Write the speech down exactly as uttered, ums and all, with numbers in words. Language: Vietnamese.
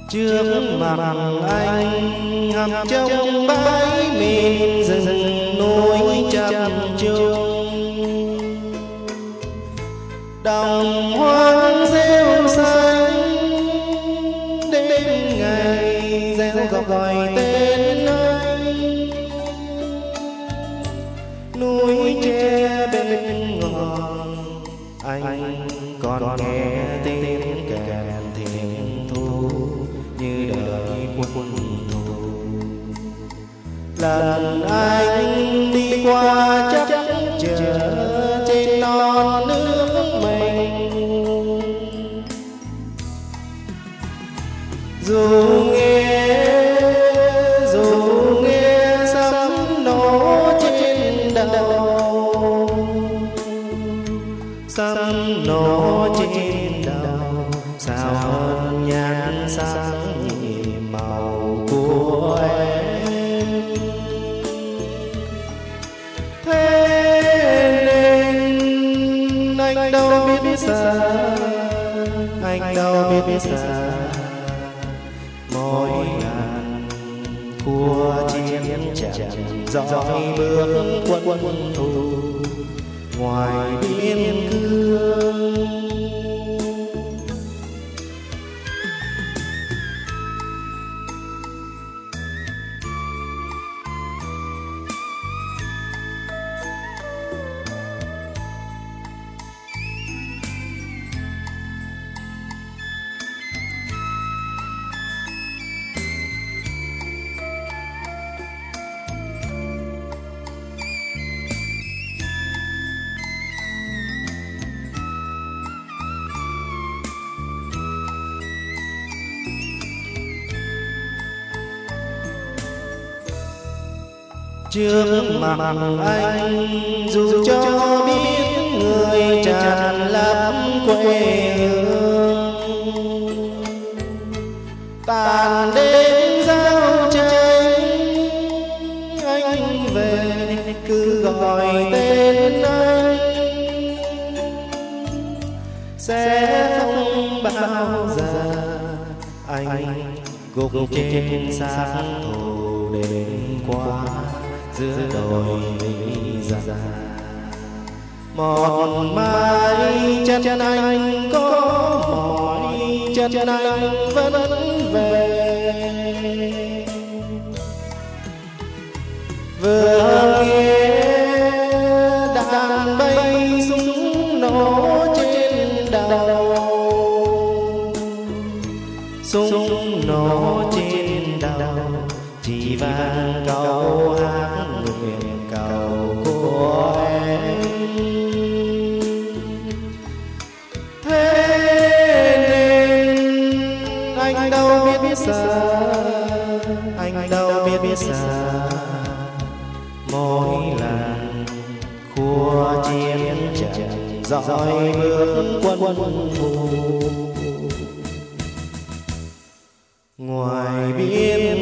trước mặt anh ngập trong bãi miền rừng núi chập trùng, đồng hoang rêu xanh đêm ngày reo gọi tên anh. Núi tre bên ngọn anh còn nghe tiếng kèn thiền thu như đợi quân thù. Lần anh đi qua chắc chờ trên non nước mình, dù nghe dù nghe sấm nổ trên đầu, sấm nổ trên đầu sao hơn nhan sáng nhịp màu của em. Thế nên anh đâu biết xa, anh đâu biết xa mỗi ngàn của chiến trận dõi bước quân quân thù ngoài biên cương. Trước mặt anh dù cho biết người tràn lấp quê hương, tàn đêm giao tranh anh về cứ gọi tên anh, sẽ không bao giờ anh gục trên xác thù đêm qua giữa đồi già. Một mai chân anh có mỏi, chân anh vẫn về. Vừa nghe đàn bay súng nổ trên đầu, súng nổ trên đầu chỉ vang câu hát nguyện cầu của em. Thế nên anh đâu biết xa, anh đâu biết xa mỗi lần khua chiến trận dõi bước quân thù ngoài biên